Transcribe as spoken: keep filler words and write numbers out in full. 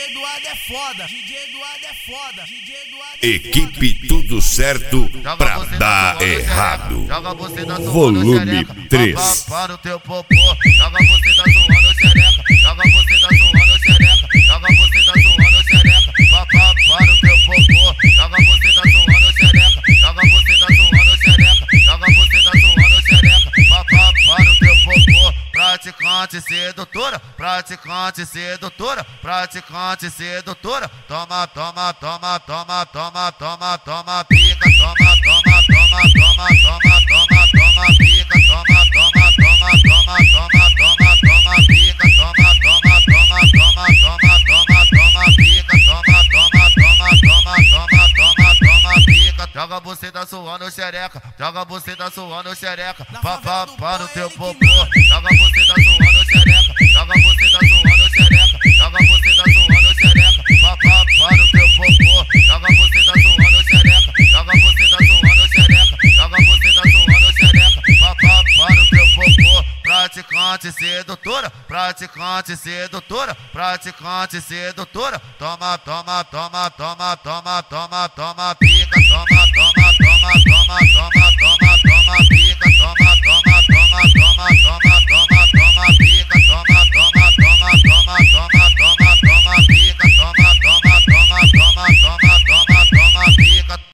Eduardo é foda, D J Eduardo é foda, D J Eduardo é Equipe Tudo Certo pra dar errado. Joga você da Volume três. Para o teu popô, joga você da zoando xereca, joga você da zoando xereca, joga você da zoando xereca, papá para o teu popô, joga você da zoando xereca, joga você da zoando xereca, joga você da zoando xereca, papá para o teu popô, praticante sedutora, praticante sedutora, praticante sedutora, toma, toma, toma, toma, toma, toma, toma, pica, toma, toma, toma, toma, toma, toma, toma, pica, toma, toma, toma, toma, toma, toma, toma, pica, toma, toma, toma, toma, toma, toma, toma, pica, toma, toma, toma, toma, toma, toma, toma, pica, joga você da suando xereca, joga você da suando xereca, papá para o teu popô, joga você da suando xereca, joga você da suando xereca, joga você da suando xereca, papá para o teu popô, joga você da suando xereca, joga você da suando xereca, joga você da suando xereca, papá para o teu popô, praticante sedutora, praticante sedutora, praticante sedutora, toma, toma, toma, toma, toma, toma, toma, pica, toma, toma, toma, toma, toma.